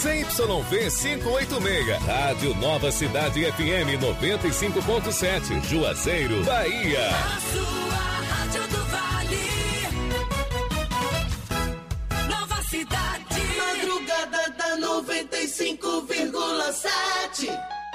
ZYV 586, Rádio Nova Cidade FM 95.7, Juazeiro, Bahia. A sua Rádio do Vale. Nova Cidade. Madrugada da 95,7.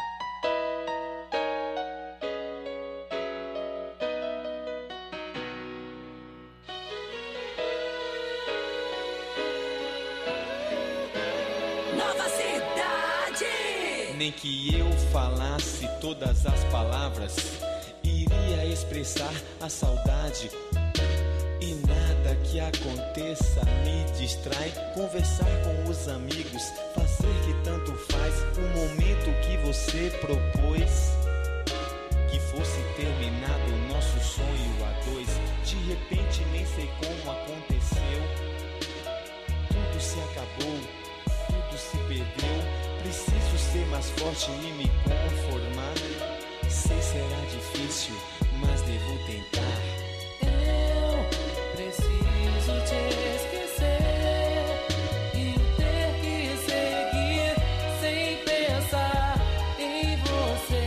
Nem que eu falasse todas as palavras, iria expressar a saudade. E nada que aconteça me distrai. Conversar com os amigos, fazer que tanto faz. O momento que você propôs, que fosse terminado o nosso sonho a dois. De repente nem sei como aconteceu. Tudo se acabou, tudo se perdeu. Preciso ser mais forte e me conformar. Sei será difícil, mas devo tentar. Eu preciso te esquecer e ter que seguir sem pensar em você.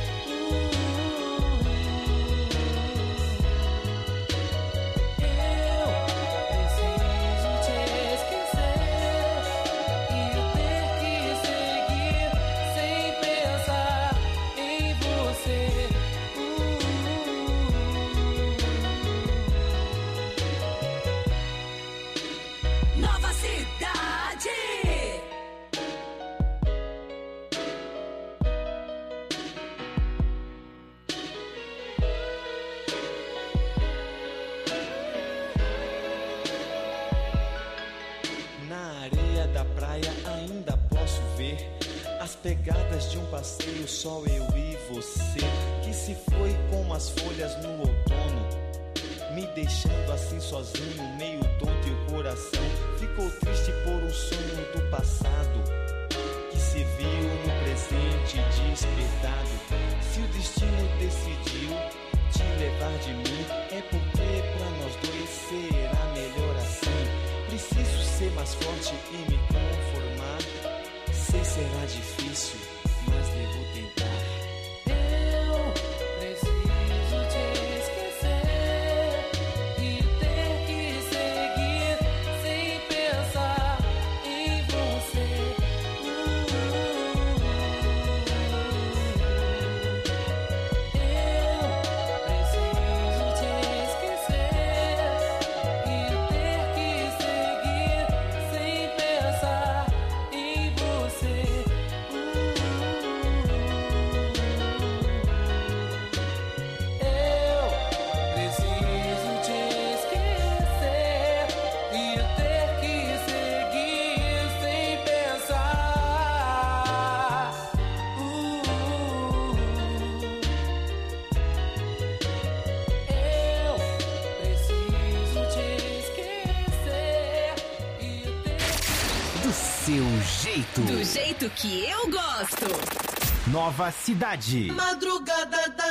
Eu preciso te esquecer e ter que seguir sem pensar em você. Nova Cidade. Na areia da praia ainda posso ver as pegadas de um passeio, só eu e você. Que se foi como as folhas no outono, me deixando assim sozinho, meio tonto, e o coração ficou triste por um sonho do passado que se viu no presente despertado. Se o destino decidiu te levar de mim, é porque pra nós dois será melhor assim. Preciso ser mais forte e me conformar. Sei será difícil, mas devo tentar. Eu preciso te esquecer e ter que seguir sem pensar em você. Eu preciso te esquecer e ter que seguir sem pensar em você. Eu preciso te esquecer e ter que seguir sem pensar. Eu preciso te esquecer e ter Do seu jeito. Do jeito que eu gosto. Nova Cidade. Madrugada da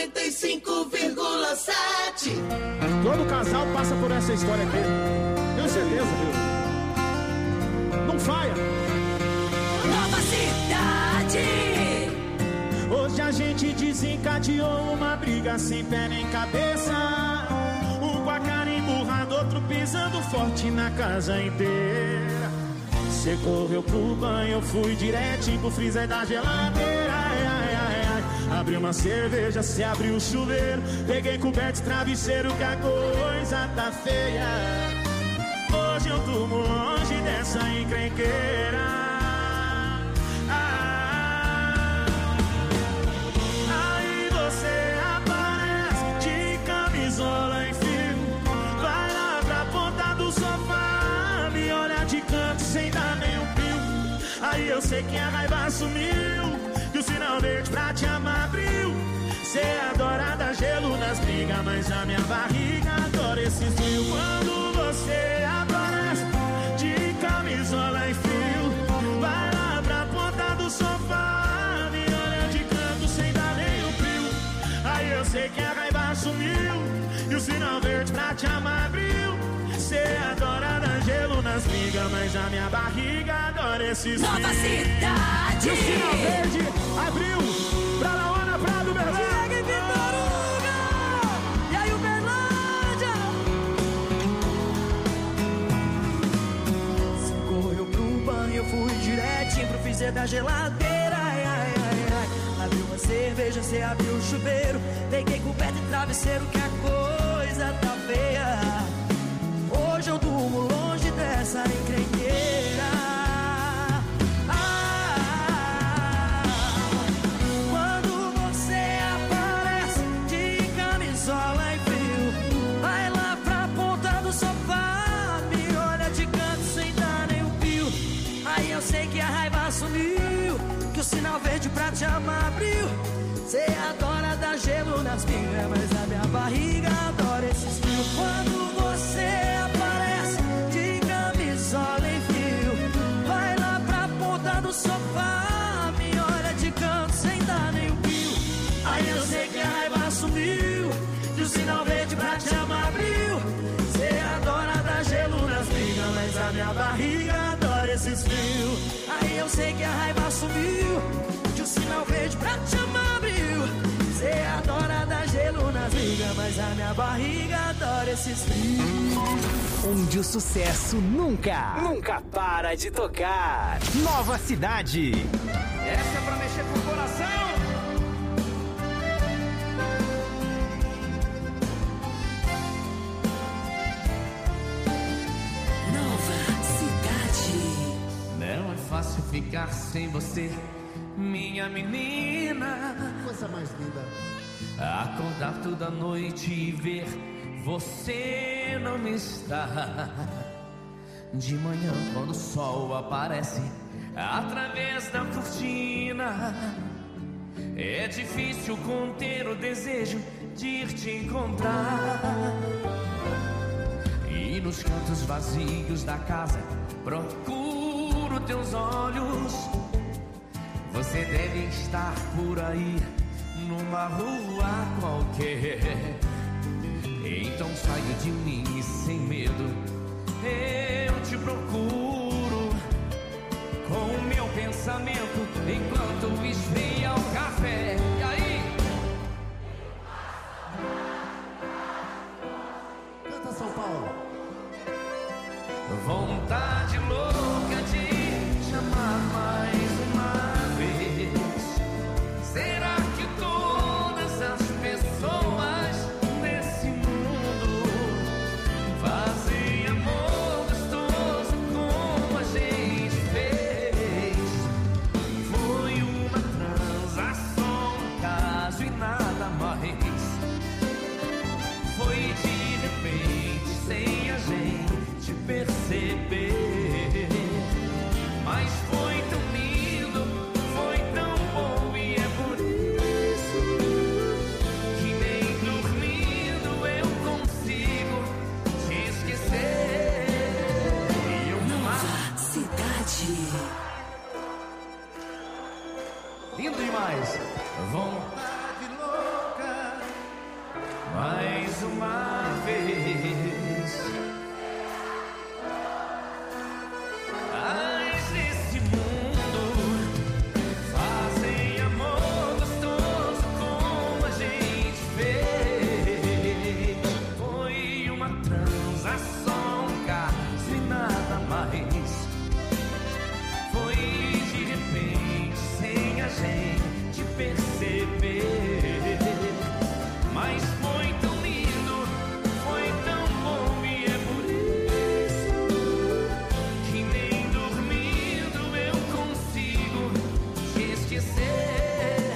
95,7. Todo casal passa por essa história aqui. Tenho certeza, viu? Não falha. Nova Cidade. Hoje a gente desencadeou uma briga sem pé nem cabeça. Um com a cara emburrada, outro pisando forte na casa inteira. Cê correu pro banho, eu fui diretinho pro freezer da geladeira. Ai, ai, ai, ai. Abri uma cerveja, cê abriu o chuveiro. Peguei coberto e travesseiro, que a coisa tá feia. Hoje eu durmo longe dessa encrenqueira. Aí você aparece de camisola em fio. Vai lá pra ponta do sofá, me olha de canto sem dar nenhum pio. Aí eu sei que a raiva sumiu, que o sinal verde pra te amar abriu. Cê adora dar gelo nas brigas, mas a minha barriga adora esse frio. Quando você aparece de camisola em fio, vai lá pra ponta do sofá, me olha de canto sem dar nenhum frio. Aí eu sei que a raiva sumiu, e o sinal verde pra te amar abriu. Cê adora dar gelo nas brigas, amiga, mas a minha barriga adora esses Nova frios. Cidade. E o sinal verde abriu pra Laona Prado, Berlândia. E aí, Uberlândia? Você correu pro banho, eu fui direitinho pro freezer da geladeira. Ai, ai, ai, ai. Abriu uma cerveja, você abriu o chuveiro. Peguei coberta e travesseiro, que a coisa tá feia. Hoje eu durmo longe dessa encrenqueira. Quando você aparece de camisola e frio, vai lá pra ponta do sofá, me olha de canto sem dar nem um pio. Aí eu sei que a raiva sumiu, que o sinal verde pra te amar abriu. Cê adora dar gelo nas pingas, mas a minha barriga adora esses frios. Quando você aparece de camisola em fio, vai lá pra ponta do sofá, me olha de canto sem dar nem um pio. Aí eu sei que a raiva sumiu, que o sinal verde pra te amar abriu. Cê adora dar gelo nas pingas, mas a minha barriga adora esses frios. Aí eu sei que a raiva sumiu, que o sinal verde pra te amar abriu. Cê adora dar gelo nas ligas, mas a minha barriga adora esses frios. Onde o sucesso nunca para de tocar. Nova Cidade. Essa é pra mexer com o coração. Nova Cidade. Não é fácil ficar sem você, minha menina. Coisa mais linda. Acordar toda noite e ver você não está. De manhã quando o sol aparece através da cortina, é difícil conter o desejo de ir te encontrar. E nos cantos vazios da casa procuro teus olhos. Você deve estar por aí, numa rua qualquer. Então saio de mim e sem medo eu te procuro, com o meu pensamento enquanto esfria o café. E aí? Canta São Paulo. Vontade louca de te amar mais uma vez. Será que todas as pessoas nesse mundo fazem amor gostoso como a gente fez? Foi uma transação, um caso e nada mais. Foi de repente, sem a gente perceber. Mas foi tão lindo, foi tão bom, e é por isso que nem dormindo eu consigo te esquecer. E eu Nova Cidade. lindo demais. Vontade louca, mais uma vez. As desse mundo fazem amor gostoso como a gente fez. Foi uma transação, um caso e nada mais. Foi de repente, sem a gente perceber. Mas foi tão lindo, foi tão bom, e é por isso que nem dormindo eu consigo te esquecer.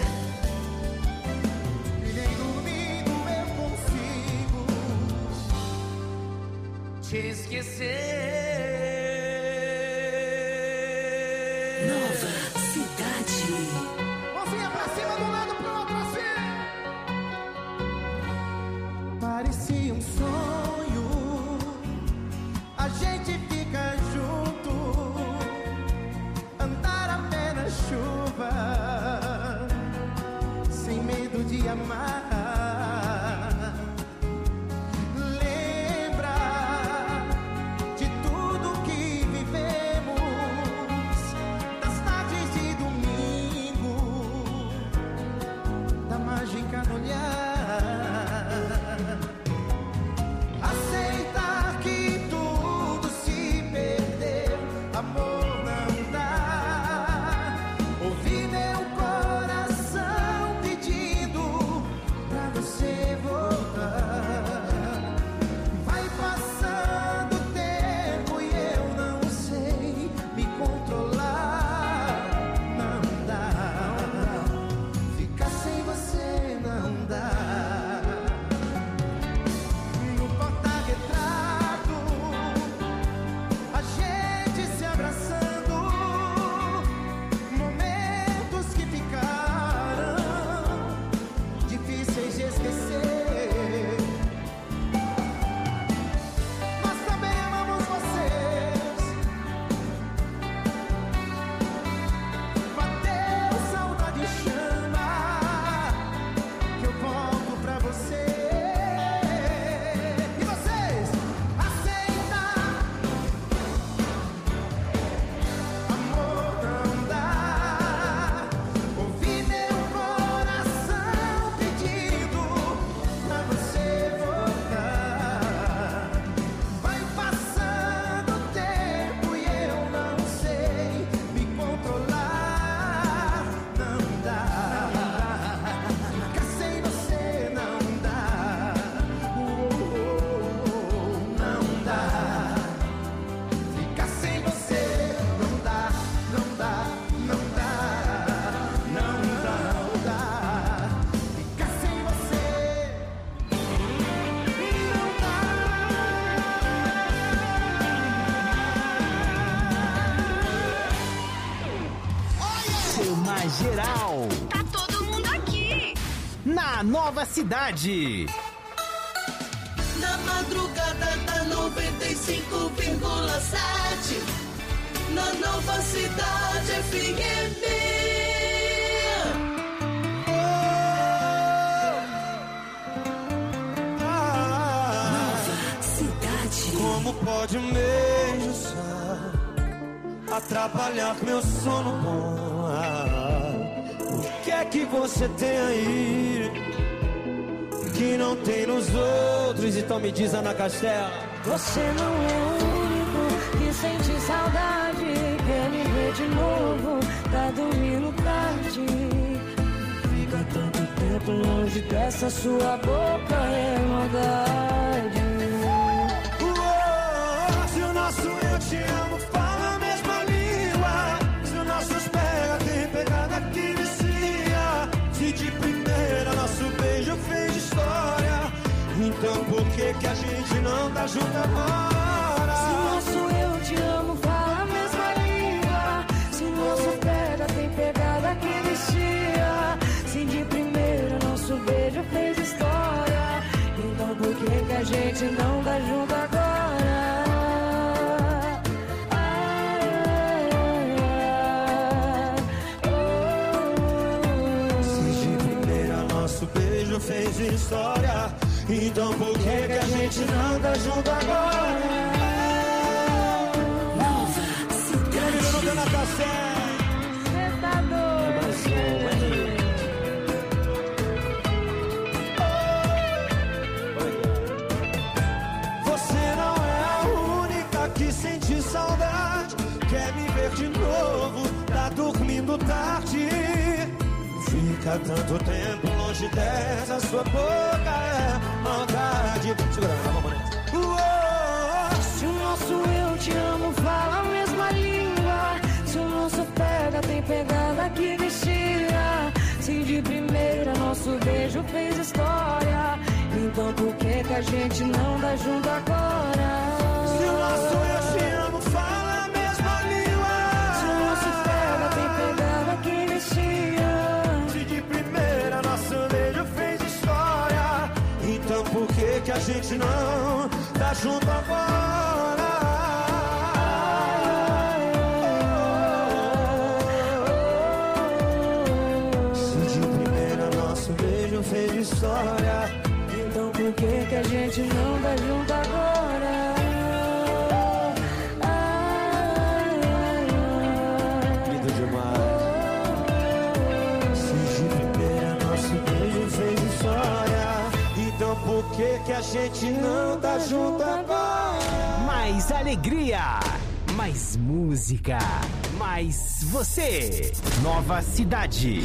E nem dormindo eu consigo. Te esquecer. Nova Cidade. Mãozinha pra cima, do lado pro outro assim. Parecia um sonho, a gente fica junto, andar a pé na chuva, sem medo de amar. Lembra de tudo que geral. Tá todo mundo aqui. Na Nova Cidade. Na madrugada da 95,7. Na Nova Cidade FM. Nova Cidade. Como pode um beijo só atrapalhar meu sono bom? O que é que você tem aí que não tem nos outros? Então me diz, Ana Castela. Você não é o único que sente saudade, quer me ver de novo, tá dormindo tarde. Fica tanto tempo longe dessa sua boca, é maldade. Se o nosso eu te amo fala a mesma língua, se os nossos pega tem pegada que vicia, se de primeira nosso beijo fez história, então por que que a gente não tá junto agora? Se o nosso eu te amo fala a mesma língua, se o nosso pega tem pegada que vicia, se de primeira nosso beijo fez história, então por que que a gente não tá junto agora? Beijo fez história, então por que que a gente não tá junto agora? Nova Cidade. Não deu na cacete. Cê tá doido? Você não é a única que sente saudade, quer me ver de novo, tá dormindo tarde. Fica tanto tempo longe dessa sua boca, é maldade. Segura, vamos nessa. Se o nosso eu te amo fala a mesma língua, se o nosso pega tem pegada que vicia, se de primeira nosso beijo fez história, então por que que a gente não dá junto agora? Se o nosso eu te amo fala a mesma língua, se o nosso pega tem pegada que vicia, nosso beijo fez história, então por que que a gente não tá junto agora? Se de primeira nosso beijo fez história, então por que que a gente não tá junto agora? Lindo demais. Fez história, então por que que a gente não tá junto agora? Mais alegria, mais música, mais você. Nova Cidade.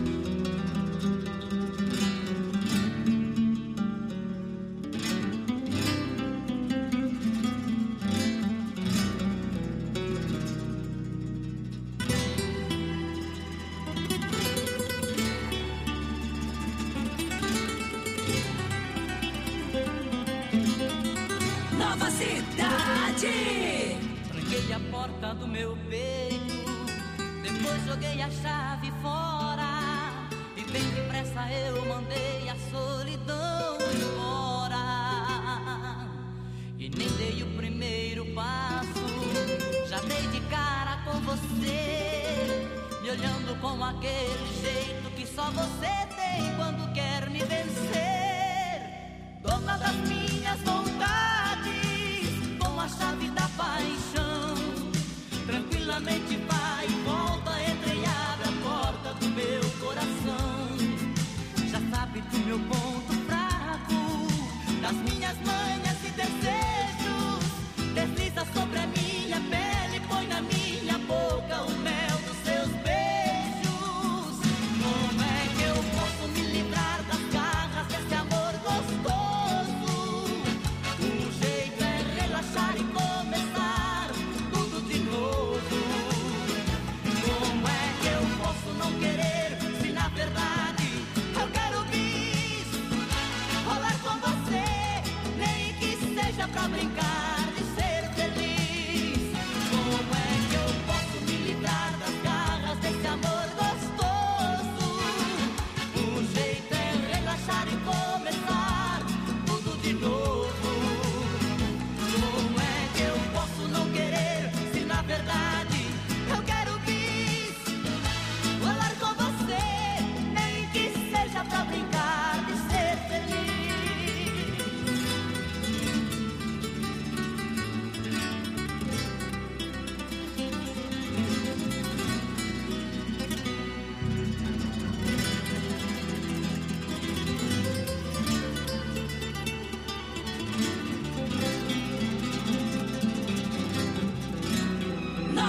Nova Cidade. Tranquei a porta do meu peito, depois joguei a chave fora, e bem depressa eu mandei a solidão embora. E nem dei o primeiro passo, já dei de cara com você, me olhando com aquele jeito que só você tem quando quer me vencer. Dona das minhas vontades, com a chave da paixão, tranquilamente vai e volta, entra e abre a porta do meu coração. Já sabe do meu ponto fraco, das minhas manhas e desejos, desliza sobre a minha pele, põe na minha boca o mel dos seus beijos. Como é que eu posso me livrar das garras desse amor gostoso? O jeito é relaxar e começar tudo de novo. Como é que eu posso não querer, se na verdade eu quero bis rolar com você, nem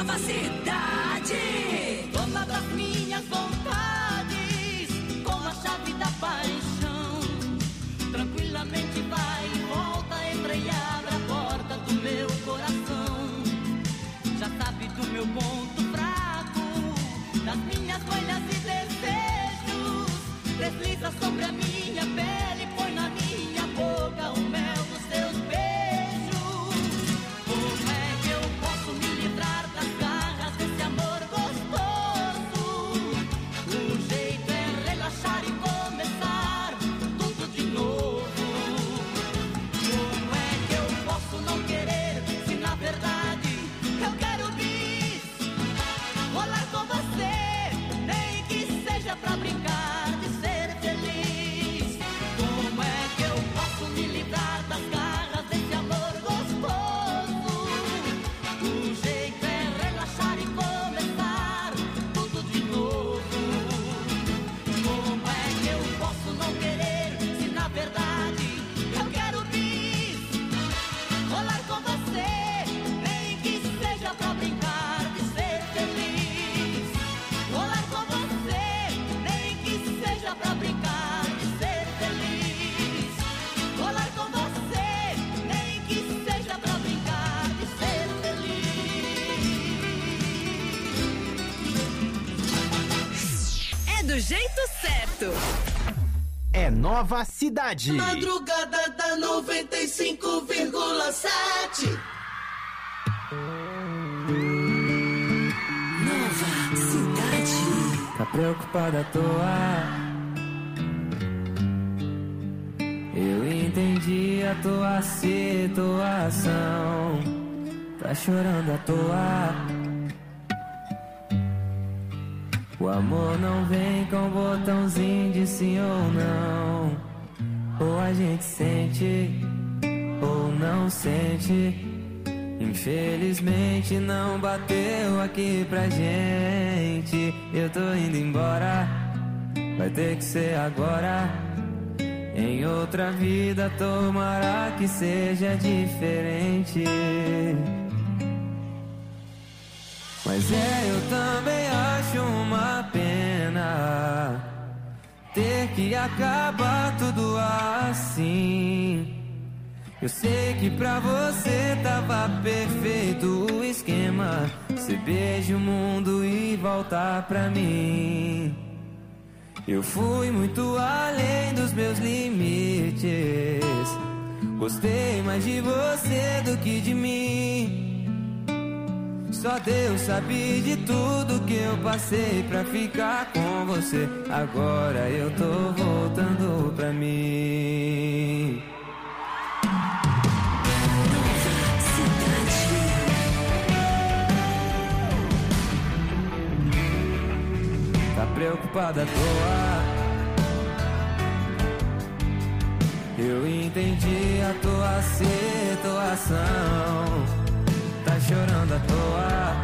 Nova Cidade. Dona das minhas vontades, com a chave da paixão, tranquilamente vai e volta, entra e abre a porta do meu coração. Já sabe do meu ponto fraco, das minhas manhas e desejos, desliza sobre a minha pele, põe na minha boca o mel dos seus beijos. Como é que eu posso me livrar das garras desse amor gostoso? O jeito é relaxar e começar tudo de novo. Como é que eu posso não querer, se na verdade eu quero bis, rolar com você, nem que seja pra brincar de ser feliz. Como é que eu posso me livrar das garras desse amor gostoso? O jeito é relaxar e começar tudo de novo. Como é que eu posso não querer, se na verdade eu quero bis, rolar com você, nem que seja pra brincar de ser feliz. Rolar com você, nem que seja pra brincar de ser feliz. Rolar com você, nem que seja pra brincar de ser feliz. É do jeito certo. É Nova Cidade. Madrugada da 95,7. Nova Cidade. Tá preocupada à toa? Eu entendi a tua situação. Tá chorando à toa. O amor não vem com botãozinho de sim ou não. Ou a gente sente, ou não sente. Infelizmente não bateu aqui pra gente. Eu tô indo embora, vai ter que ser agora. Em outra vida tomara que seja diferente. Mas eu também acho uma pena ter que acabar tudo assim. Eu sei que pra você tava perfeito o esquema. Você beija o mundo e volta pra mim. Eu fui muito além dos meus limites. Gostei mais de você do que de mim. Só Deus sabe de tudo que eu passei pra ficar com você. Agora eu tô voltando pra mim. Tá preocupada à toa? Eu entendi a tua situação. Tá chorando à toa.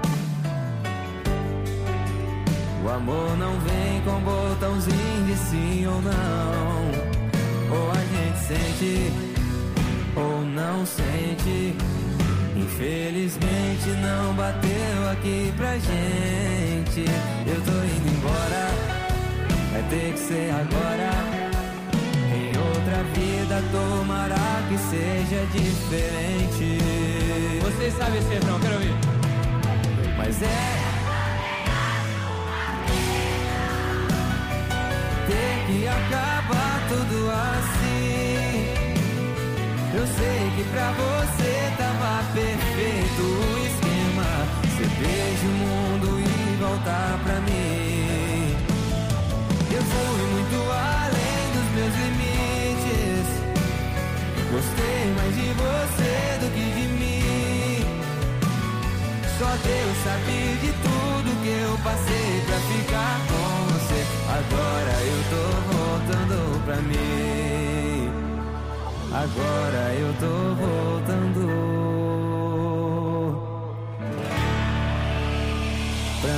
O amor não vem com botãozinho de sim ou não. Ou a gente sente, ou não sente. Infelizmente não bateu aqui pra gente. Eu tô indo embora, vai ter que ser agora. Em outra vida tomara que seja diferente. Vocês sabem esse refrão, quero ouvir. Mas é ter que acabar tudo assim. Eu sei que pra você tava perfeito o esquema. Você beija o mundo e volta pra mim. Eu fui muito além dos meus limites. Gostei mais de você do que de mim. Só Deus sabe de tudo que eu passei pra ficar com você. Agora eu tô voltando pra mim. Agora eu tô voltando pra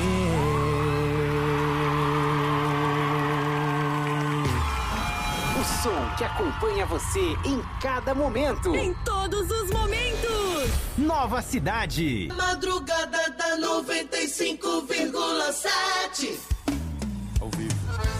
mim. O som que acompanha você em cada momento. Em todos os momentos. Nova Cidade. Madrugada da 95,7. Ao vivo.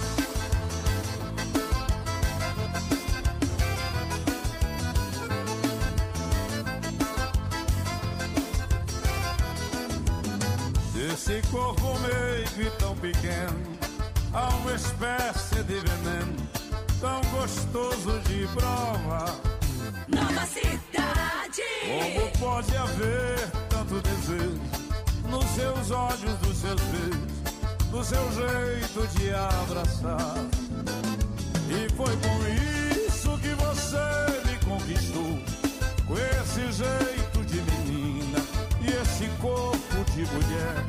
Esse corpo meio e tão pequeno, há uma espécie de veneno tão gostoso de provar. Nova Cidade. Como pode haver tanto desejo nos seus olhos, nos seus beijos, no seu jeito de abraçar? E foi com isso que você me conquistou, com esse jeito de menina e esse corpo de mulher.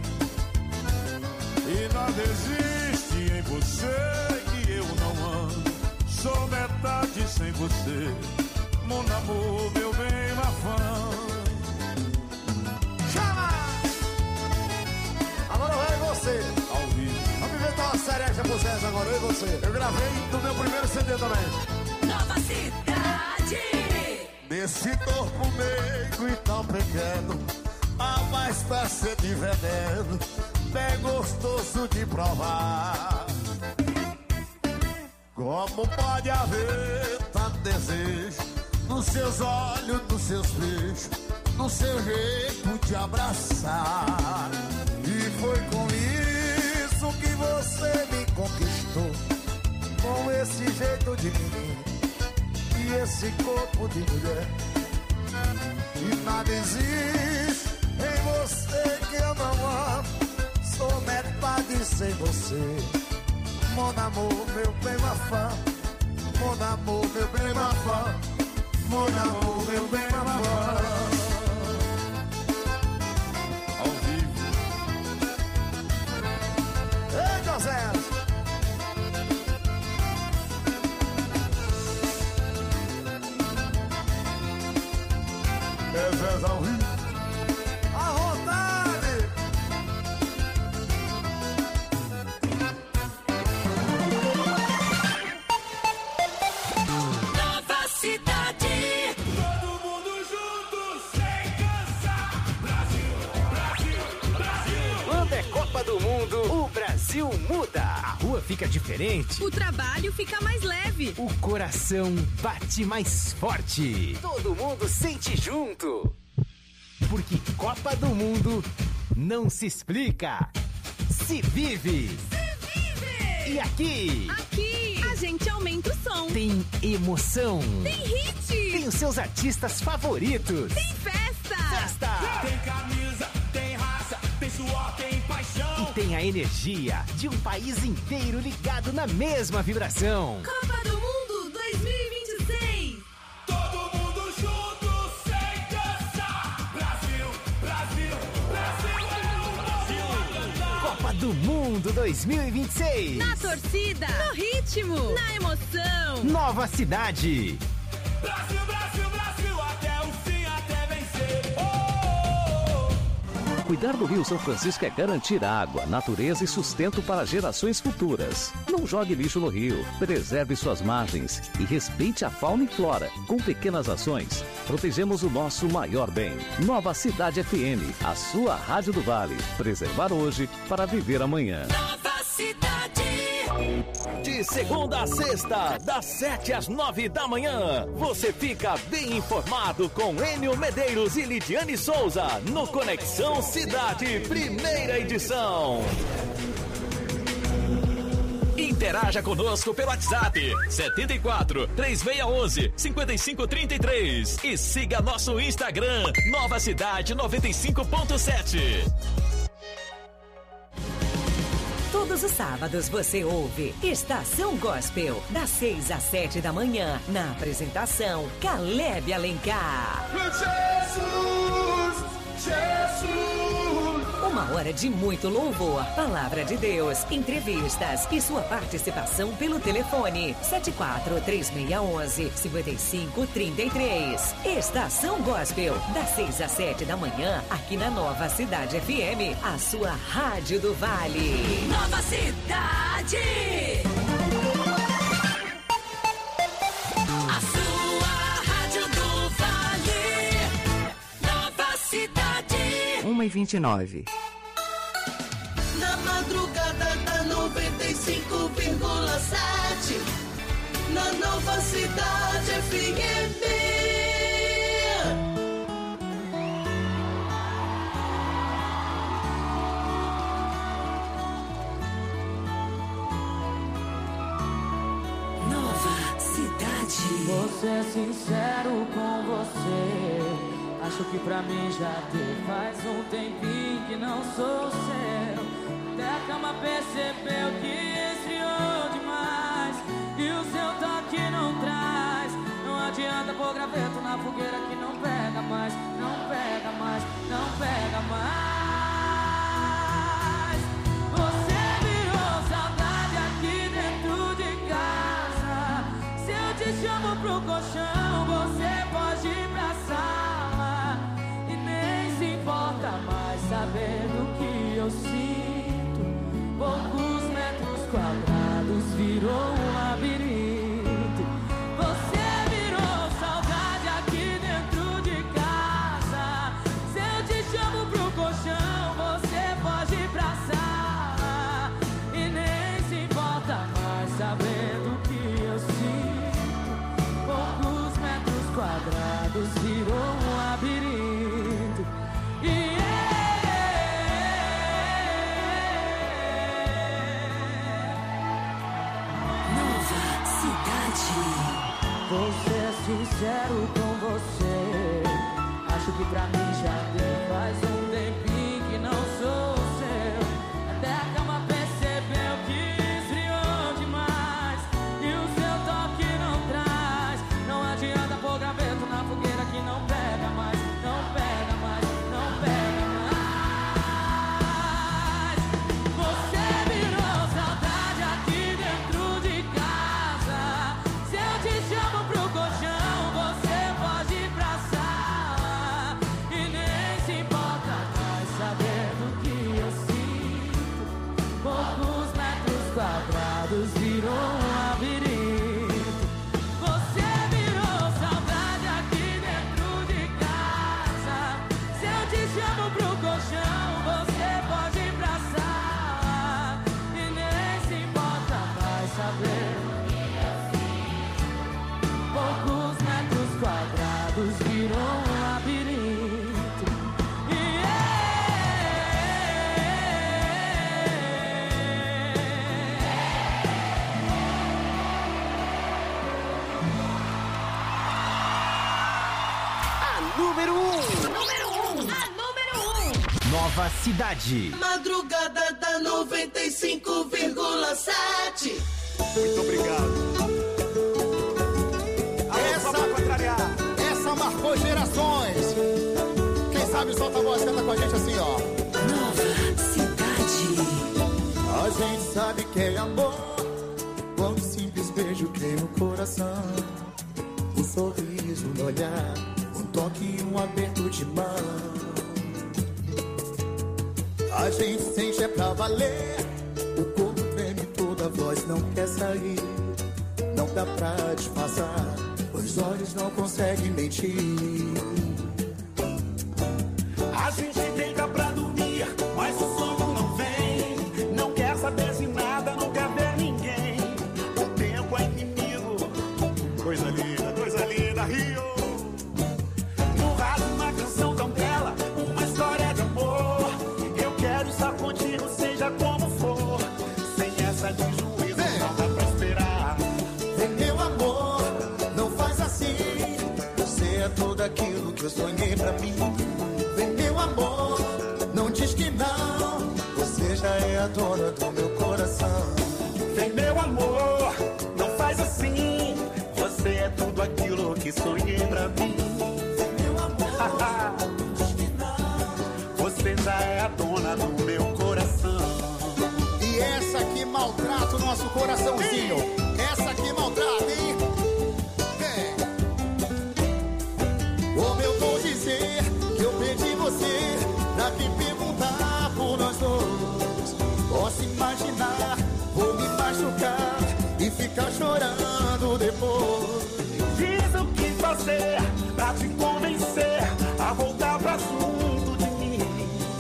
E nada existe em você que eu não amo. Sou metade sem você, mon amour, meu bem, ma fã. Chama! Agora eu e você. Ao vivo. Vamos inventar uma cereja pro Zé agora, eu e você. Eu gravei no meu primeiro CD também. Nova Cidade. Nesse corpo meigo e tão pequeno, há uma espécie de veneno bem gostoso de provar. Como pode haver tanto desejo nos seus olhos, nos seus beijos, no seu jeito de abraçar? E foi com isso que você me conquistou, com esse jeito de menino e esse corpo de mulher. E nada existe em você que eu não amo. Sou metade sem você, mon amour, meu bem, ma fã. Mon amour, meu bem, ma fã. Mon amour, meu bem, ma fã. Ao vivo. Ei, José! É Zé ao vivo. A vontade! Nova Cidade. Todo mundo junto, sem cansar. Brasil, Brasil, Brasil. Quando é Copa do Mundo, o Brasil muda. A rua fica diferente. O trabalho fica mais leve. O coração bate mais forte. Todo mundo sente junto. Porque Copa do Mundo não se explica, se vive. E aqui A gente aumenta o som. tem emoção. Tem hit. Tem os seus artistas favoritos. Tem festa. Tem camisa, tem raça, tem suor, tem paixão. E tem a energia de um país inteiro ligado na mesma vibração. Copa do Mundo 2026. Todo mundo junto, sem cansar. Brasil, Brasil, Brasil é o Brasil a cantar. Copa do Mundo 2026. Na torcida. No ritmo. Na emoção. Nova Cidade. Brasil, Brasil, Brasil, até o fim, até vencer. Cuidar do Rio São Francisco é garantir água, natureza e sustento para gerações futuras. Não jogue lixo no rio, preserve suas margens e respeite a fauna e flora. Com pequenas ações, protegemos o nosso maior bem. Nova Cidade FM, a sua rádio do Vale. Preservar hoje para viver amanhã. Nova Cidade. De segunda a sexta, das 7 às 9 da manhã, você fica bem informado com Enio Medeiros e Lidiane Souza no Conexão Cidade, primeira edição. Interaja conosco pelo WhatsApp 74 3611 5533 e siga nosso Instagram Nova Cidade 95.7. Todos os sábados você ouve Estação Gospel, das 6 às 7 da manhã, na apresentação Caleb Alencar. Jesus, Jesus. Uma hora de muito louvor, palavra de Deus, entrevistas e sua participação pelo telefone 74-3611-5533. Estação Gospel, das 6 às 7 da manhã, aqui na Nova Cidade FM, a sua rádio do Vale. Nova Cidade. 1h29. Na madrugada da 95,7, na Nova Cidade FM. Vou ser sincero com você, acho que pra mim já faz um tempinho que não sou seu. Até a cama percebeu que esfriou demais e o seu toque não traz. Não adianta pôr graveto na fogueira que não pega mais, não pega mais, não pega mais. Você virou saudade aqui dentro de casa. Se eu te chamo pro colchão, você pode ir pra sala e nem se importa mais sabendo que eu sinto. Poucos metros quadrados virou um labirinto. Você virou saudade aqui dentro de casa. Se eu te chamo pro colchão, você pode ir pra sala e nem se importa mais sabendo que eu sinto. Poucos metros quadrados virou um labirinto. Nova Cidade. Vou ser sincero com você, acho que pra mim já faz um tempinho que não sou seu. Até a cama percebeu que esfriou demais e o seu toque não traz. Não adianta pôr graveto na fogueira que não pega mais, não pega mais, não pega mais. Você virou saudade aqui dentro de casa. Se eu te chamo pro colchão, você pode ir pra sala e nem se importa mais sabendo que eu sinto. Poucos metros quadrados virou um labirinto. Você virou saudade aqui dentro de casa. Se eu te chamo pro colchão, você pode ir pra sala e nem se importa mais saber. Poucos metros quadrados virou um labirinto. Número 1. A número 1. Nova Cidade. Madrugada da 95,7. Muito obrigado. Essa marcou gerações. Quem sabe solta a voz, canta com a gente assim, ó. Nova Cidade. A gente sabe que é amor quando um simples beijo tem o coração. Um sorriso no olhar, um toque e um aperto de mão. A gente sente é pra valer. O corpo treme, toda a voz não quer sair. Não dá pra disfarçar, os olhos não conseguem mentir. A gente deita pra dormir, mas o sono não vem. Não quer saber de nada, não quer ver ninguém. O tempo é inimigo. Coisa linda, Rio. No rádio uma canção tão bela, uma história de amor. Eu quero estar contigo, seja como for. Sem essa de juízo, não dá pra esperar. Vem meu amor, não faz assim. Você é tudo aquilo que eu sonhei pra mim. Vem meu amor, não diz que não. Você já é a dona do meu coração. Vem meu amor, não faz assim. Você é tudo aquilo que sonhei pra mim. Vem meu amor, não diz que não. Você já é a dona do meu coração. E essa que maltrata o nosso coraçãozinho. Essa que maltrata, hein? Como eu vou dizer que eu perdi você pra me perguntar por nós dois? Posso imaginar, vou me machucar e ficar chorando depois. Diz o que fazer pra te convencer a voltar pra junto de mim.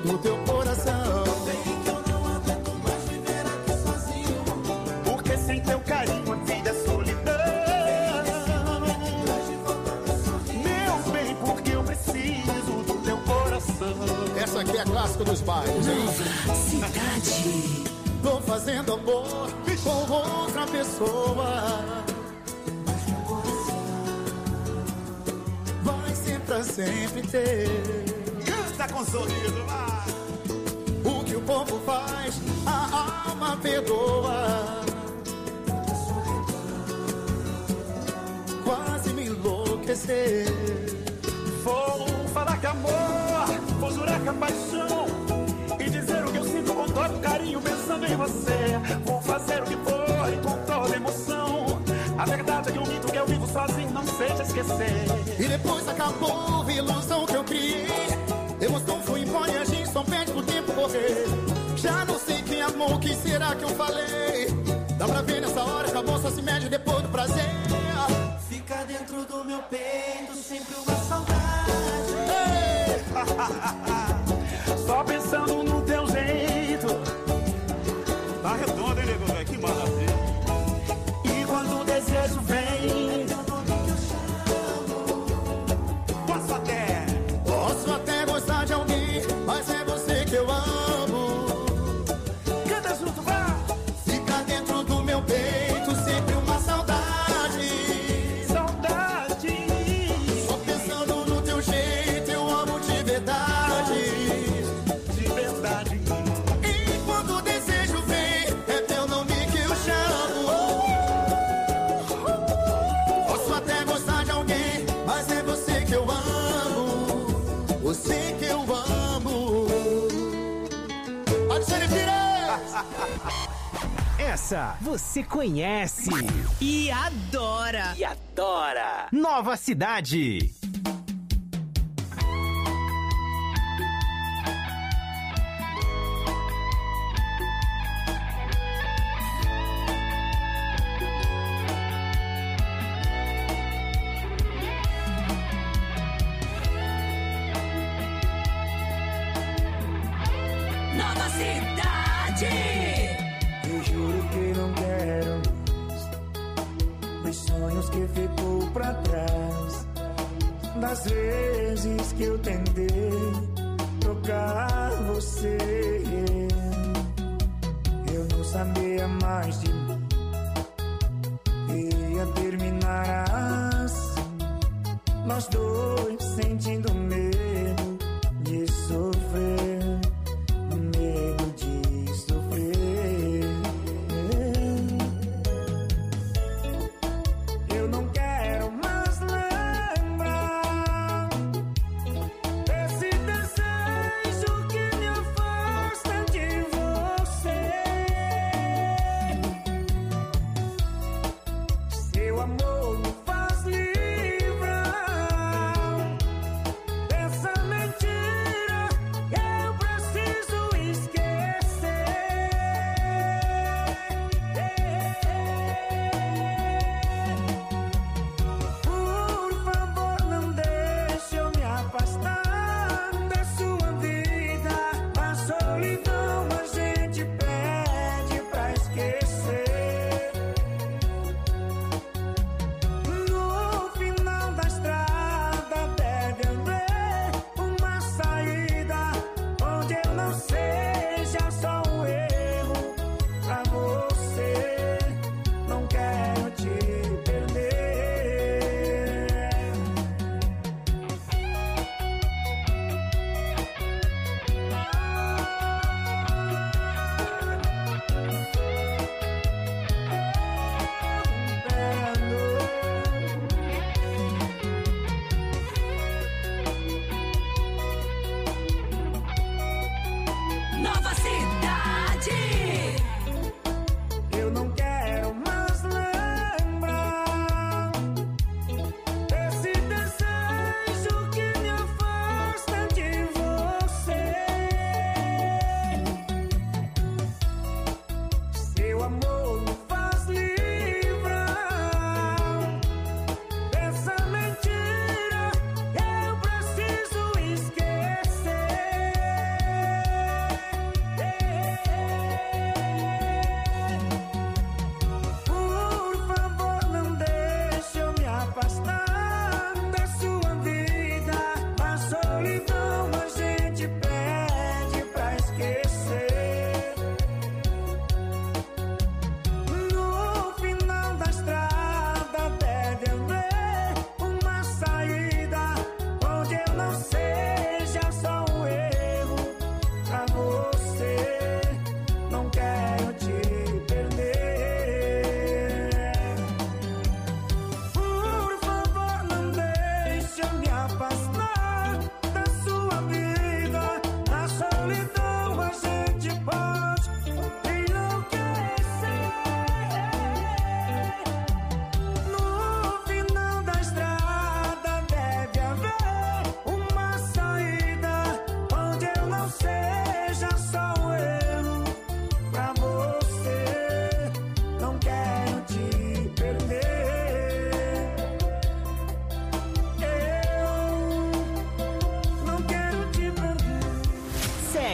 do teu coração. Vem que eu não aguento mais viver aqui sozinho, porque sem teu carinho a vida é solidão. Meu bem, porque eu preciso do teu coração. Essa aqui é a clássica dos bailes, hein? Nova Cidade. Tô fazendo amor com outra pessoa. Vai ser pra sempre ter. Canta com sorriso, vai. O que o povo faz, a alma perdoa. Quase me enlouquecer. Vou falar que amor, vou jurar que a paixão e dizer o que eu sinto com todo carinho pensando em você. Vou fazer o que for e com toda emoção. A verdade é que o mito que eu vivo sozinho não seja esquecer. E depois acabou a ilusão que eu criei. Emoção foi embora e a gente só pede pro tempo correr. Já não sei quem amou, o que será que eu falei? Dá pra ver nessa hora que a moça se mede depois do prazer. fica dentro do meu peito sempre uma saudade. Só pensando no teu jeito. Tá redondo, hein, nego, velho? Que maravilha. E quando o desejo vem, posso até gostar de alguém, mas é você que eu amo. Canta junto, vai! Fica dentro do meu peito sempre uma saudade. Saudade. Só pensando no teu jeito eu amo de verdade. De verdade. E quando o desejo vem, é teu nome que eu chamo. Posso até gostar de alguém, mas é você que eu amo. Você que eu amo. Alexandre Pires! Essa você conhece. E adora. E adora. Nova Cidade. Nova Cidade. Eu juro que não quero mais os sonhos que ficou pra trás, das vezes que eu tentei trocar você. Eu não sabia mais de mim, ia terminar assim, nós dois sentindo medo de sofrer. Medo de sofrer. Eu não quero mais lembrar esse desejo que me afasta de você. Seu amor me faz livrar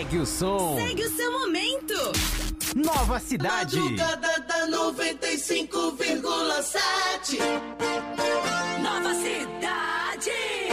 Segue o som. Segue o seu momento. Nova Cidade. Madrugada da 95,7. Nova Cidade.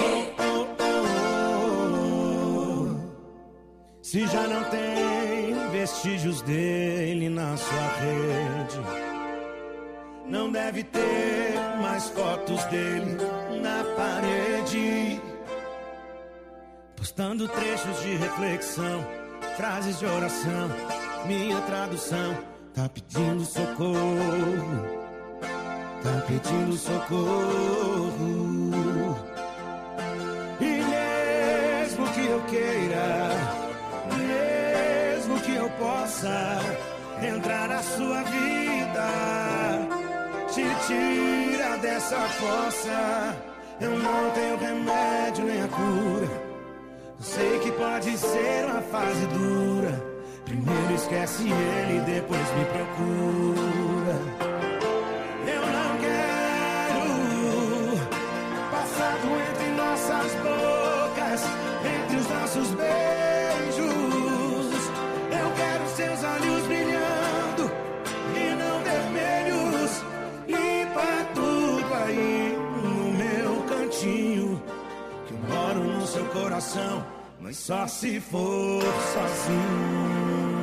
Se já não tem vestígios dele na sua rede, não deve ter mais fotos dele na parede, postando trechos de reflexão, frases de oração. Minha tradução tá pedindo socorro, tá pedindo socorro. E mesmo que eu queira, mesmo que eu possa entrar na sua vida, te tira dessa fossa. Eu não tenho remédio nem a cura. Eu sei que pode ser uma fase dura. Primeiro esquece ele, depois me procura. Eu não quero passado entre nossas bocas, entre os nossos beijos. Eu quero seus olhos brilhando e não vermelhos. Limpa tudo aí no meu cantinho, que eu moro no seu coração, mas só se for sozinho.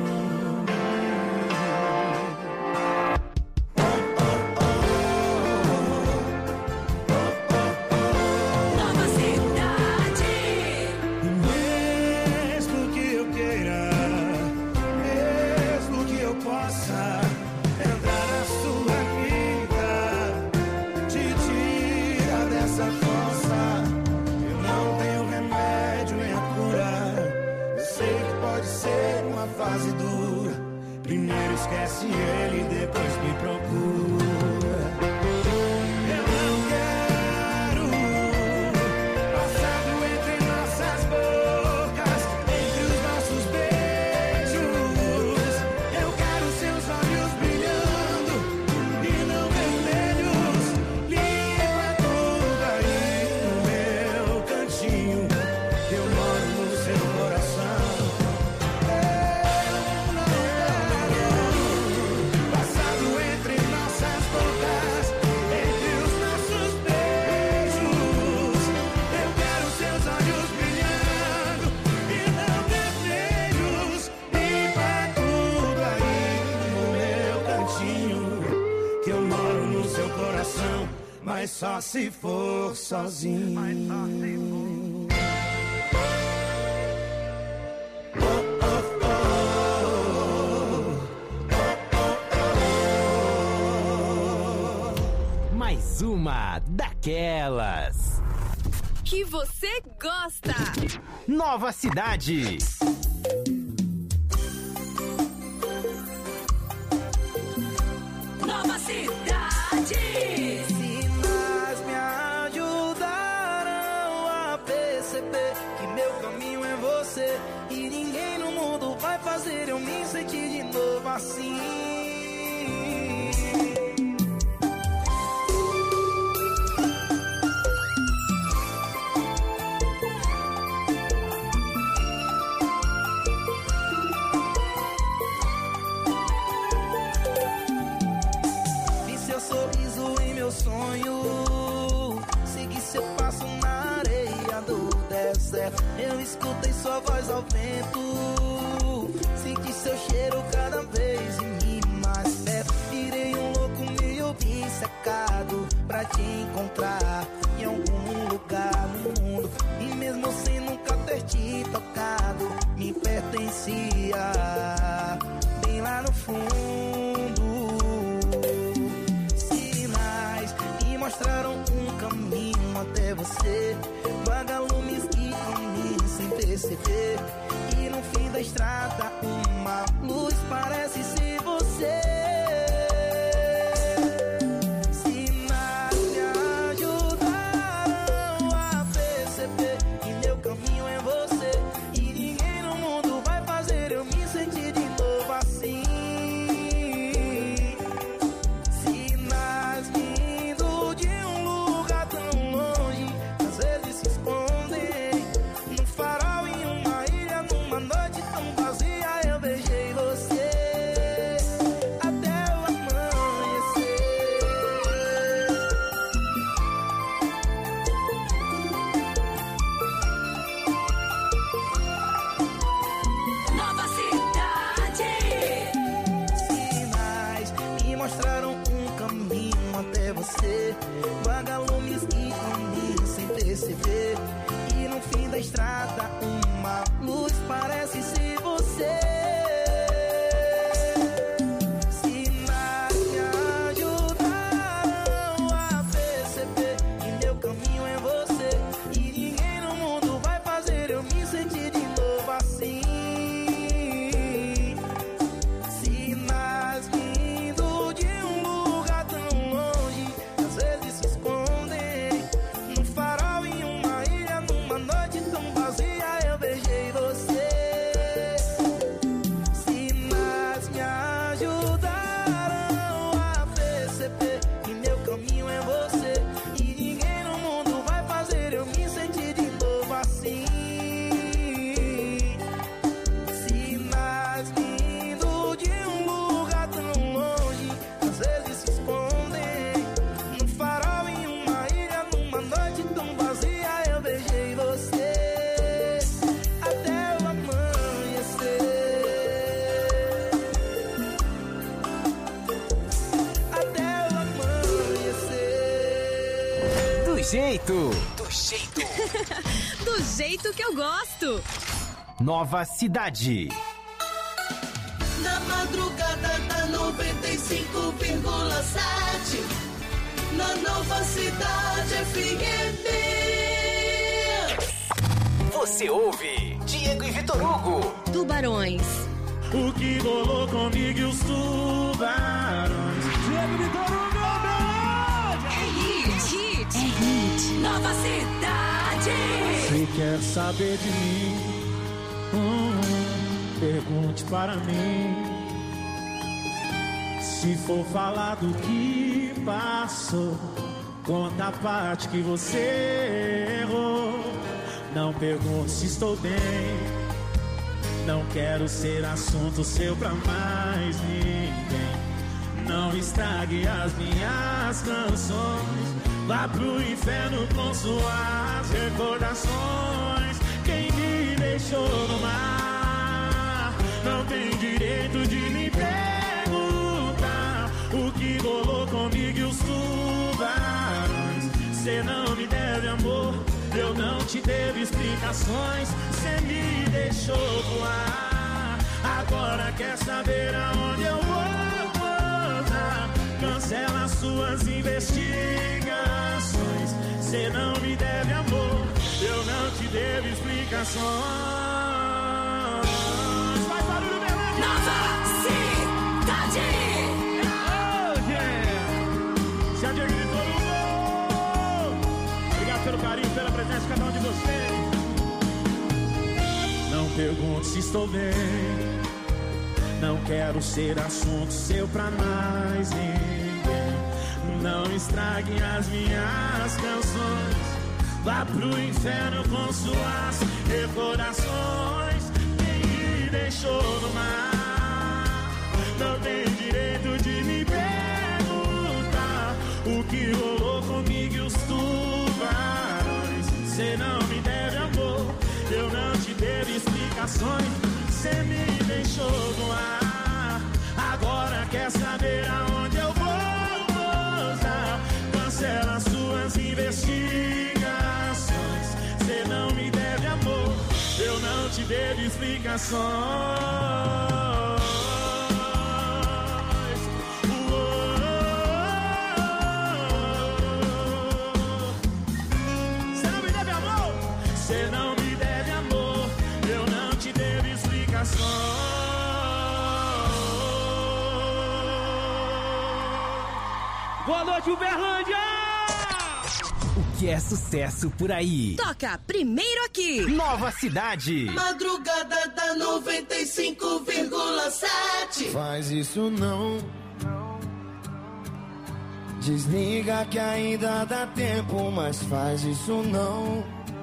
Fase dura. Primeiro esquece ele, depois me procura. Eu não quero passado entre nossas bocas, entre os nossos beijos. Eu quero seus olhos brilhando e não vermelhos. Limpa tudo aí no meu cantinho, que eu moro no seu coração. Mas só se for sozinho. Mais uma daquelas que você gosta. Nova Cidade. Nova Cidade. Que meu caminho é você, e ninguém no mundo vai fazer eu me sentir de novo assim. Vi seu sorriso em meu sonho, segui seu passo na areia do deserto. Eu escutei sua voz ao vento, senti seu cheiro cada vez em mim mais perto. Virei um louco meio obcecado pra te encontrar em algum lugar no mundo. E mesmo sem nunca ter te tocado, me pertencia bem lá no fundo. Sinais me mostraram um caminho até você, vagalumes que caminham sem perceber. E no fim da estrada uma luz parece ser você. Sinais me ajudaram a perceber estrada, uma luz parece ser você. Sinais me ajudarão a perceber que meu caminho é você, e ninguém no mundo vai fazer eu me sentir de novo assim. Sinais vindo de um lugar tão longe, às vezes se escondem num farol, em uma ilha, numa noite tão vazia, eu beijei você. Sinais me ajudarão a perceber que meu caminho é você, e ninguém no mundo vai fazer eu me sentir de novo assim. Sinais vindo de um lugar tão longe, às vezes se escondem num farol, em uma ilha, numa noite tão vazia, eu beijei você até o amanhecer. Até o amanhecer. Do jeito. Do jeito que eu gosto. Nova Cidade. Na madrugada da 95,7. Na Nova Cidade FM. Você ouve Diego e Vitor Hugo. Tubarões. O que rolou comigo e os tubarões. Diego e Vitor Hugo, Hit. É hit. Nova Cidade. se quer saber de mim, pergunte para mim. Se for falar do que passou, conta a parte que você errou. Não pergunte se estou bem, não quero ser assunto seu pra mais ninguém. Não estrague as minhas canções, vá pro inferno com suas recordações. Quem me deixou no mar não tem direito de me perguntar o que rolou comigo e os tubarões. Cê não me deve amor, eu não te devo explicações. Cê me deixou voar, agora quer saber aonde eu vou. Cancela suas investigações. Cê não me deve amor, eu não te devo explicações. Faz barulho, Berlândia! Nova Cidade! Oh, yeah! Se a Diego gritou no gol! Obrigado pelo carinho, pela presença de cada um de vocês. Não pergunte se estou bem, não quero ser assunto seu pra mais ninguém. Não estrague as minhas canções, vá pro inferno com suas recordações. Quem me deixou no mar não tem direito de me perguntar o que rolou comigo e os tubarões. Cê não me deve amor, eu não te devo explicações. Cê me deixou no ar, agora quer saber aonde eu vou pousar. Cancela suas investigações. Cê não me deve amor, eu não te devo explicações. Cê não me deve amor, cê não me deve amor, eu não te devo explicações. Boa noite, Uberlândia! O que é sucesso por aí? Toca primeiro aqui. Nova Cidade. Madrugada da 95,7. Faz isso não. Desliga que ainda dá tempo, mas faz isso não.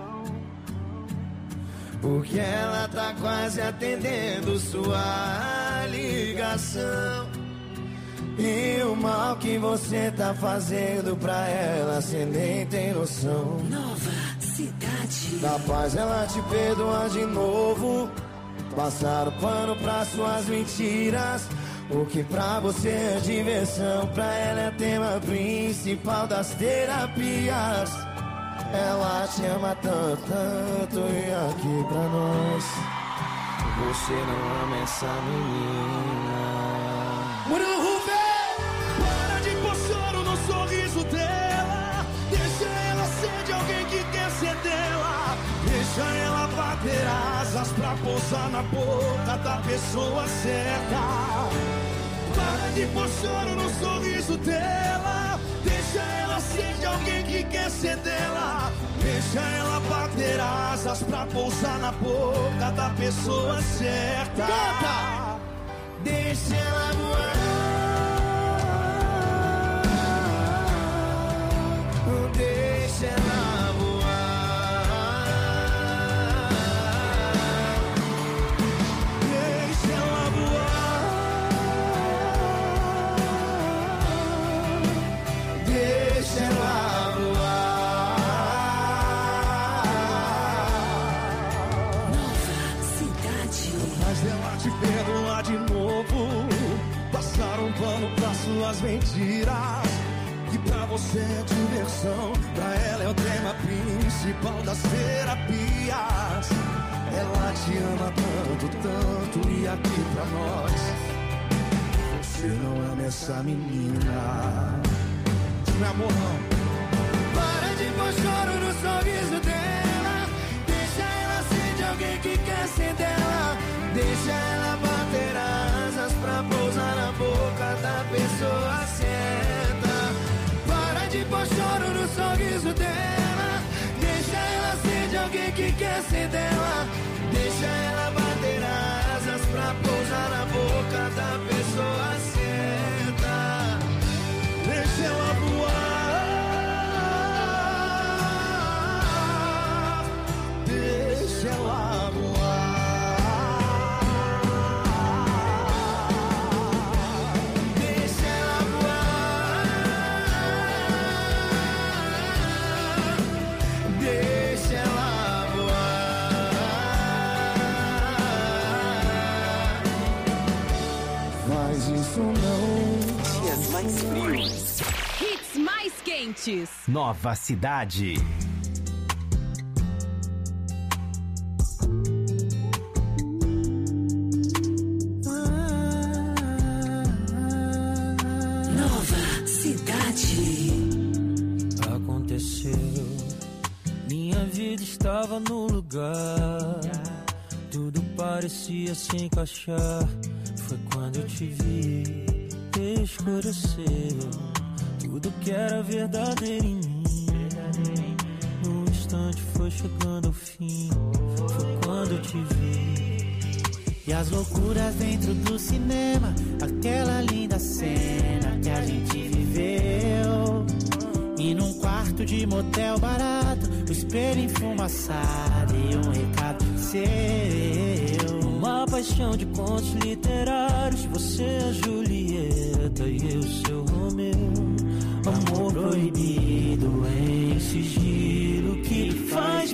Porque ela tá quase atendendo sua ligação. E o mal que você tá fazendo pra ela, cê nem tem noção. Nova Cidade. Capaz ela te perdoar de novo, passar o pano pra suas mentiras. O que pra você é diversão, pra ela é tema principal das terapias. Ela te ama tanto, tanto, e pra nós. Você não ama essa menina. Murilo Rubem! Para de pôr choro no sorriso dela. Deixa ela ser de alguém que quer ser dela. Deixa ela bater asas pra pousar na boca da pessoa certa. Para de pôr choro no sorriso dela. Deixa ela ser de alguém que quer ser dela. Deixa ela bater asas pra pousar na boca da pessoa certa. Canta! Deixa ela voar. Deixa ela voar. Deixa ela voar. Deixa ela voar. Nova cidade. Mas ela te perdoar de novo. Passar um pano pra suas mentiras. Que pra você é diversão, pra ela é o tema principal das terapias. Ela te ama tanto, tanto, e aqui pra nós você não ama essa menina. Meu amor, não. Para de pôr choro no sorriso dela. Deixa ela ser de alguém que quer ser dela. Deixa ela bater asas pra pousar na boca da pessoa certa. Para de pôr choro no sorriso dela. Deixa ela ser de alguém que quer ser dela. Deixa ela bater asas pra pousar na boca da pessoa certa. Deixa ela voar. Deixa ela voar. Deixa ela voar. Deixa ela voar. Faz isso não. Dias mais frios. Hits mais quentes. Nova cidade. Nova cidade. Aconteceu, minha vida estava no lugar. Tudo parecia se encaixar. Foi quando eu te vi, escureceu. Tudo que era verdadeiro em mim, no instante foi chegando ao fim. Foi quando eu te vi. E as loucuras dentro do cinema, aquela linda cena que a gente viveu. E num quarto de motel barato, o espelho enfumaçado e um recado seu. Uma paixão de contos literários, você é a Julieta e eu seu Romeu. Amor proibido em sigilo que faz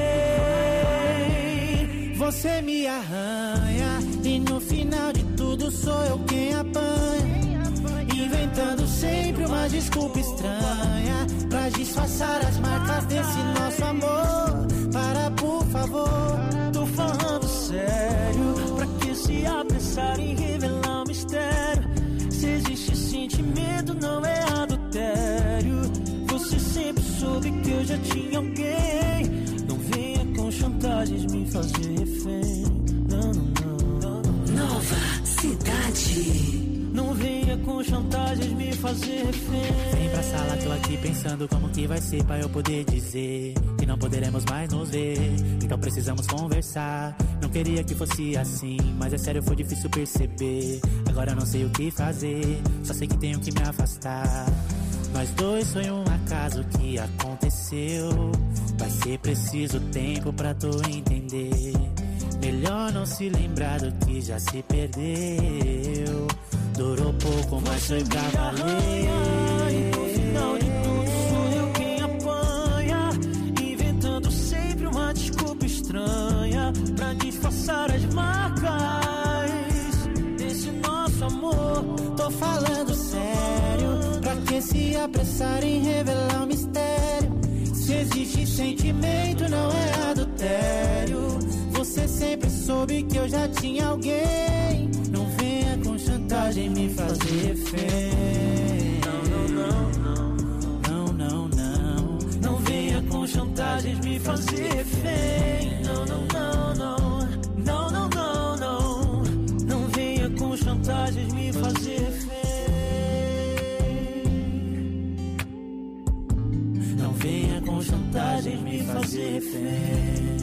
bem. Você me arranha e no final de tudo sou eu quem apanha, inventando sempre uma desculpa estranha pra disfarçar as marcas desse nosso amor. Para, por favor. Tô falando sério, pra que se apressar em revelar um mistério? Se existe sentimento, não é adultério. Você sempre soube que eu já tinha alguém. Não venha com chantagens me fazer refém. Não, não, não. Nova cidade. Não venha com chantagens me fazer refém. Vem pra sala, tô aqui pensando como que vai ser pra eu poder dizer que não poderemos mais nos ver. Então precisamos conversar. Não queria que fosse assim, mas é sério, foi difícil perceber. Agora eu não sei o que fazer, só sei que tenho que me afastar. Nós dois foi um acaso que aconteceu. Vai ser preciso tempo pra tu entender. Melhor não se lembrar do que já se perdeu. Durou pouco, mas foi pra valer. E no final de tudo sou eu quem apanha, inventando sempre uma desculpa estranha pra disfarçar as marcas desse nosso amor. Tô falando sério, pra que se apressar em revelar o mistério? Se existe sentimento, não é adultério. soube que eu já tinha alguém. Não venha com chantagem me fazer refém. Não venha com chantagens me fazer refém. Não venha com chantagens me fazer refém. Não venha com chantagens me fazer refém.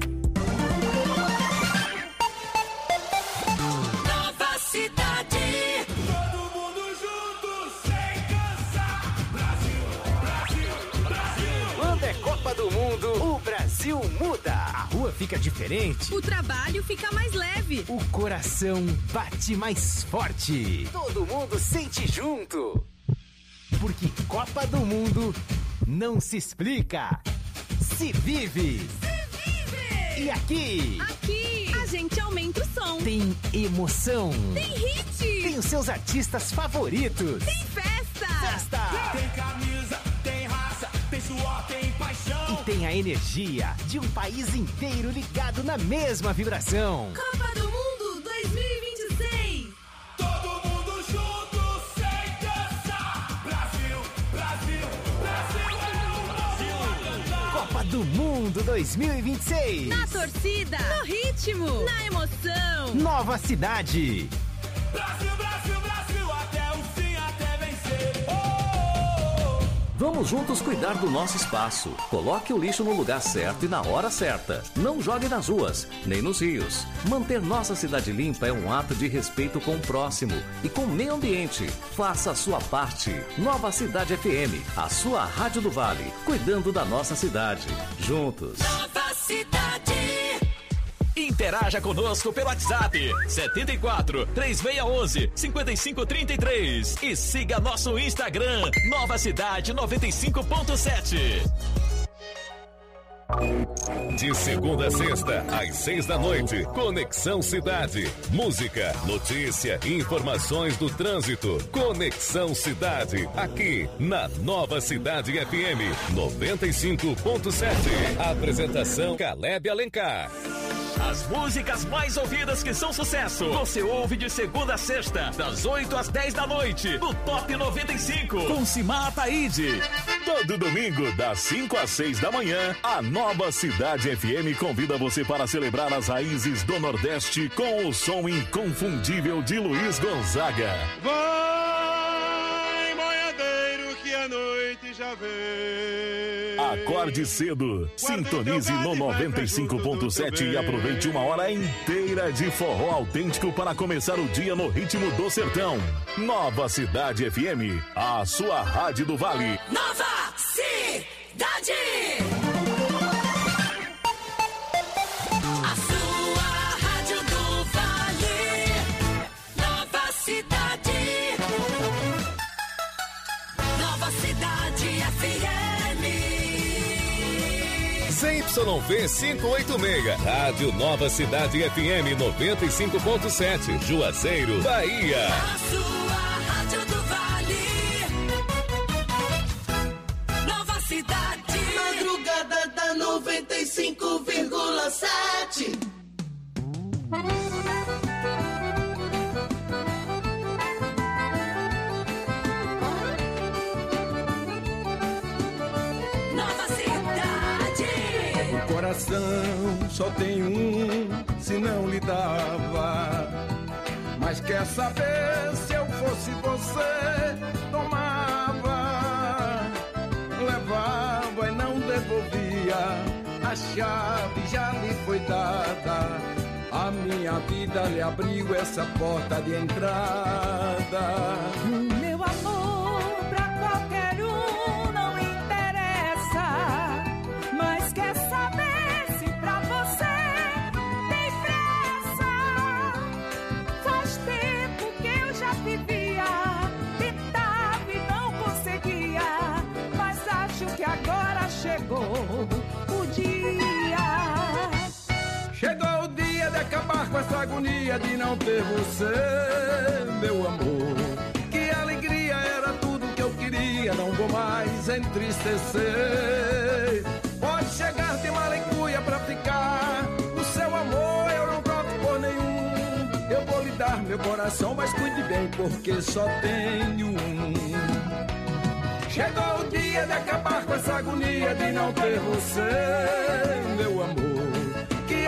Nova cidade. Todo mundo junto, sem cansar. Brasil, Brasil, Brasil. Quando é Copa do Mundo, o Brasil muda. A rua fica diferente. O trabalho fica mais leve. O coração bate mais forte. Todo mundo sente junto. Porque Copa do Mundo não se explica, se vive. Se vive! E aqui? Aqui a gente aumenta o som. Tem emoção. Tem hit. Tem os seus artistas favoritos. Tem festa. Festa. Tem camisa, tem raça, tem suor, tem paixão. E tem a energia de um país inteiro ligado na mesma vibração. Copa do Mundo 2026. Todo mundo junto, sem cansar. Brasil, Brasil, Brasil é o Brasil a cantar. Copa do Mundo 2026. Na torcida, no ritmo, na emoção. Nova cidade. Brasil, Brasil, Brasil, até o fim, até vencer. Vamos juntos cuidar do nosso espaço. Coloque o lixo no lugar certo e na hora certa. Não jogue nas ruas, nem nos rios. Manter nossa cidade limpa é um ato de respeito com o próximo e com o meio ambiente. Faça a sua parte. Nova Cidade FM, a sua Rádio do Vale, cuidando da nossa cidade. Juntos. Nova cidade. Interaja conosco pelo WhatsApp 74 3611 5533 e siga nosso Instagram Nova Cidade 95.7. De segunda a sexta, às 6 da noite, Conexão Cidade. Música, notícia e informações do trânsito. Conexão Cidade, aqui na Nova Cidade FM 95.7. Apresentação Caleb Alencar. As músicas mais ouvidas que são sucesso, você ouve de segunda a sexta, das 8 às 10 da noite, no Top 95, com Simar Ataíde. Todo domingo, das 5 às 6 da manhã, a Nova Cidade FM convida você para celebrar as raízes do Nordeste com o som inconfundível de Luiz Gonzaga. Vai, boiadeiro, que a noite já vem. Acorde cedo, sintonize no 95.7 e aproveite uma hora inteira de forró autêntico para começar o dia no ritmo do sertão. Nova Cidade FM, a sua rádio do Vale. Nova cidade. A sua rádio do Vale. Nova cidade. Nova cidade FM. ZYV 586, Rádio Nova Cidade FM 95.7, Juazeiro, Bahia. A sua rádio do Vale. Nova cidade. Madrugada da 95,7. Nova cidade. O coração só tem um, se não lhe dava. Mas quer saber, se eu fosse você, tomava, levava e não devolvia. A chave já lhe foi dada. A minha vida lhe abriu essa porta de entrada. Meu amor, pra qualquer um não interessa. Mas quer saber se pra você tem pressa? Faz tempo que eu já vivia, tentava e não conseguia. Mas acho que agora chegou o dia. Chegou o dia de acabar com essa agonia de não ter você, meu amor. Que alegria, era tudo que eu queria, não vou mais entristecer. Pode chegar de malicuia pra ficar, o seu amor eu não troco meu coração, mas cuide bem, porque só tenho um. Chegou o dia de acabar com essa agonia de não ter você, meu amor.